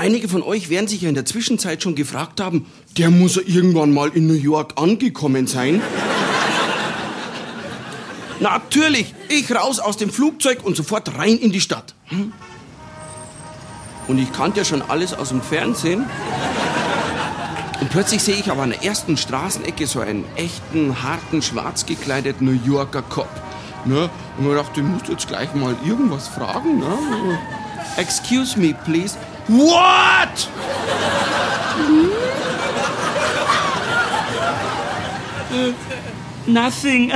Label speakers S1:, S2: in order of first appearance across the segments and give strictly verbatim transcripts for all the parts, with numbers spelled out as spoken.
S1: Einige von euch werden sich ja in der Zwischenzeit schon gefragt haben, der muss ja irgendwann mal in New York angekommen sein. Natürlich, ich raus aus dem Flugzeug und sofort rein in die Stadt. Und ich kannte ja schon alles aus dem Fernsehen. Und plötzlich sehe ich aber an der ersten Straßenecke so einen echten, harten, schwarz gekleideten New Yorker Cop. Ne? Und ich dachte, ich muss jetzt gleich mal irgendwas fragen. Ne? Excuse me, please. What?
S2: uh, nothing.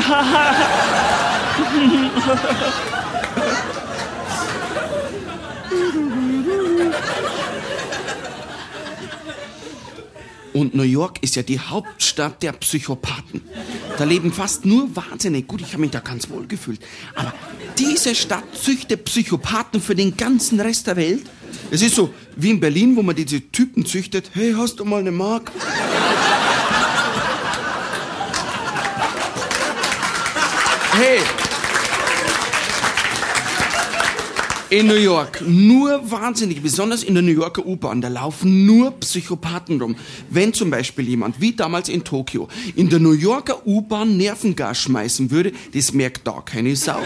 S1: Und New York ist ja die Hauptstadt der Psychopathen. Da leben fast nur Wahnsinnige. Gut, ich habe mich da ganz wohl gefühlt. Aber diese Stadt züchtet Psychopathen für den ganzen Rest der Welt. Es ist so wie in Berlin, wo man diese Typen züchtet. Hey, hast du mal eine Mark? Hey! In New York nur Wahnsinnige, besonders in der New Yorker U-Bahn, da laufen nur Psychopathen rum. Wenn zum Beispiel jemand, wie damals in Tokio, in der New Yorker U-Bahn Nervengas schmeißen würde, das merkt da keine Sau.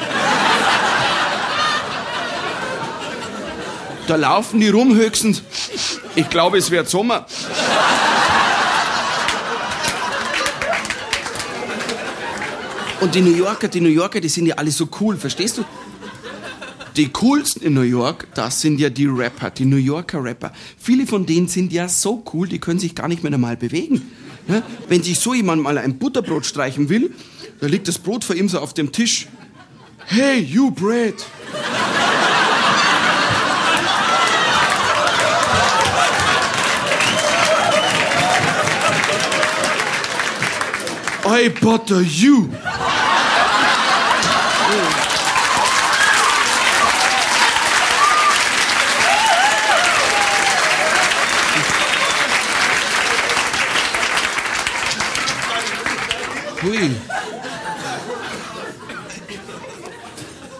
S1: Da laufen die rum höchstens, ich glaube, es wird Sommer. Und die New Yorker, die New Yorker, die sind ja alle so cool, verstehst du? Die coolsten in New York, das sind ja die Rapper, die New Yorker Rapper. Viele von denen sind ja so cool, die können sich gar nicht mehr normal bewegen. Ja? Wenn sich so jemand mal ein Butterbrot streichen will, da liegt das Brot vor ihm so auf dem Tisch. Hey, you bread! I butter you! Hui.